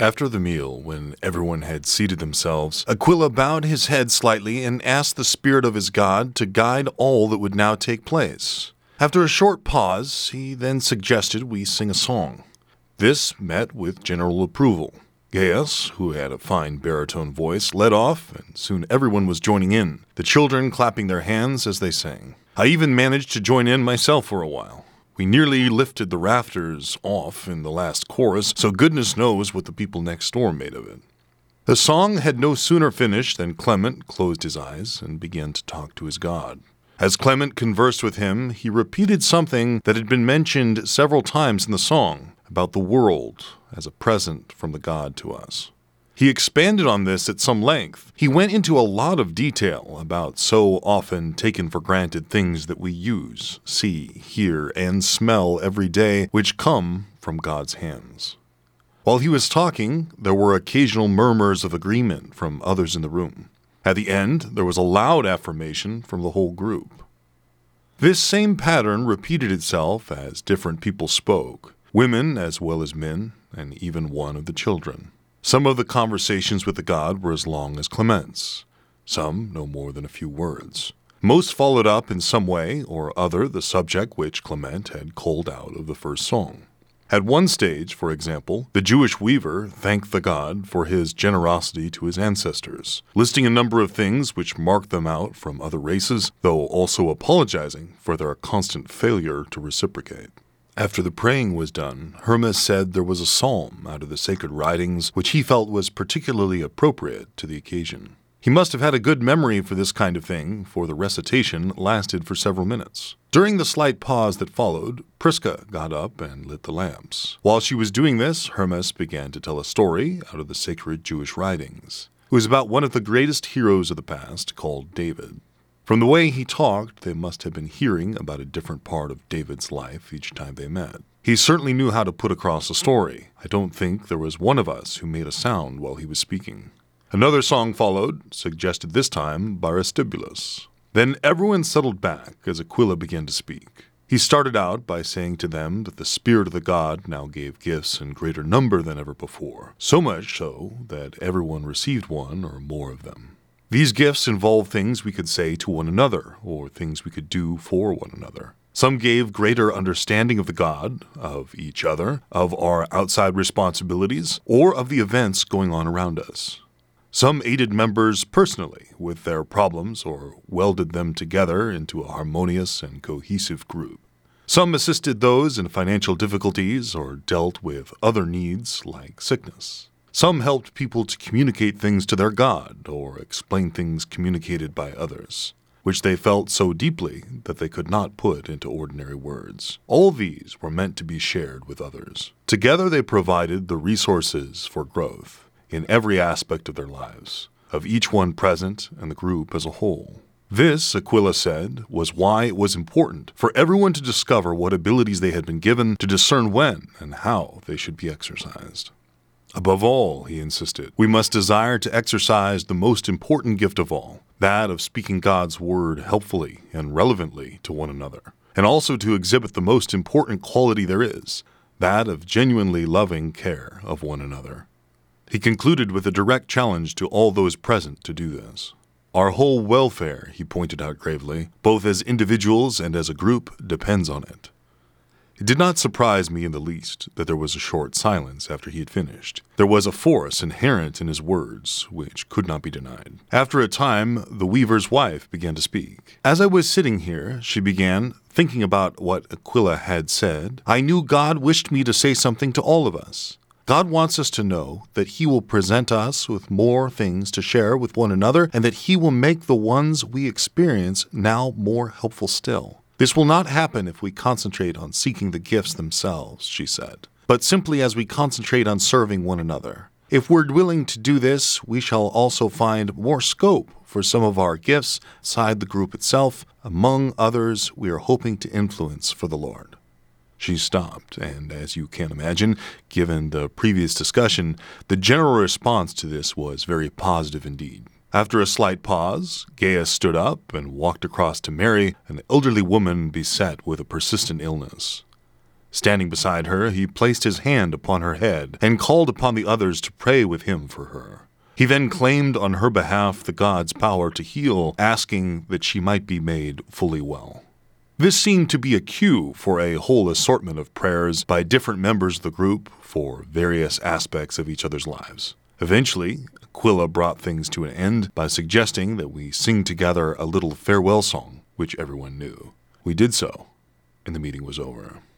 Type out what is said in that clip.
After the meal, when everyone had seated themselves, Aquila bowed his head slightly and asked the spirit of his god to guide all that would now take place. After a short pause, he then suggested we sing a song. This met with general approval. Gaius, who had a fine baritone voice, led off, and soon everyone was joining in, the children clapping their hands as they sang. I even managed to join in myself for a while. We nearly lifted the rafters off in the last chorus, so goodness knows what the people next door made of it. The song had no sooner finished than Clement closed his eyes and began to talk to his god. As Clement conversed with him, he repeated something that had been mentioned several times in the song about the world as a present from the god to us. He expanded on this at some length. He went into a lot of detail about so often taken for granted things that we use, see, hear, and smell every day, which come from God's hands. While he was talking, there were occasional murmurs of agreement from others in the room. At the end, there was a loud affirmation from the whole group. This same pattern repeated itself as different people spoke, women as well as men, and even one of the children. Some of the conversations with the god were as long as Clement's, some no more than a few words. Most followed up in some way or other the subject which Clement had culled out of the first song. At one stage, for example, the Jewish weaver thanked the god for his generosity to his ancestors, listing a number of things which marked them out from other races, though also apologizing for their constant failure to reciprocate. After the praying was done, Hermas said there was a psalm out of the sacred writings which he felt was particularly appropriate to the occasion. He must have had a good memory for this kind of thing, for the recitation lasted for several minutes. During the slight pause that followed, Prisca got up and lit the lamps. While she was doing this, Hermas began to tell a story out of the sacred Jewish writings. It was about one of the greatest heroes of the past, called David. From the way he talked, they must have been hearing about a different part of David's life each time they met. He certainly knew how to put across a story. I don't think there was one of us who made a sound while he was speaking. Another song followed, suggested this time by Aristobulus. Then everyone settled back as Aquila began to speak. He started out by saying to them that the spirit of the god now gave gifts in greater number than ever before, so much so that everyone received one or more of them. These gifts involved things we could say to one another, or things we could do for one another. Some gave greater understanding of the God, of each other, of our outside responsibilities, or of the events going on around us. Some aided members personally with their problems or welded them together into a harmonious and cohesive group. Some assisted those in financial difficulties or dealt with other needs like sickness. Some helped people to communicate things to their God or explain things communicated by others, which they felt so deeply that they could not put into ordinary words. All these were meant to be shared with others. Together they provided the resources for growth in every aspect of their lives, of each one present and the group as a whole. This, Aquila said, was why it was important for everyone to discover what abilities they had been given to discern when and how they should be exercised. Above all, he insisted, we must desire to exercise the most important gift of all, that of speaking God's word helpfully and relevantly to one another, and also to exhibit the most important quality there is, that of genuinely loving care of one another. He concluded with a direct challenge to all those present to do this. Our whole welfare, he pointed out gravely, both as individuals and as a group, depends on it. It did not surprise me in the least that there was a short silence after he had finished. There was a force inherent in his words, which could not be denied. After a time, the weaver's wife began to speak. As I was sitting here, she began, thinking about what Aquila had said, I knew God wished me to say something to all of us. God wants us to know that He will present us with more things to share with one another, and that He will make the ones we experience now more helpful still. This will not happen if we concentrate on seeking the gifts themselves, she said, but simply as we concentrate on serving one another. If we're willing to do this, we shall also find more scope for some of our gifts inside the group itself, among others we are hoping to influence for the Lord. She stopped, and as you can imagine, given the previous discussion, the general response to this was very positive indeed. After a slight pause, Gaius stood up and walked across to Mary, an elderly woman beset with a persistent illness. Standing beside her, he placed his hand upon her head and called upon the others to pray with him for her. He then claimed on her behalf the god's power to heal, asking that she might be made fully well. This seemed to be a cue for a whole assortment of prayers by different members of the group for various aspects of each other's lives. Eventually, Aquila brought things to an end by suggesting that we sing together a little farewell song, which everyone knew. We did so, and the meeting was over.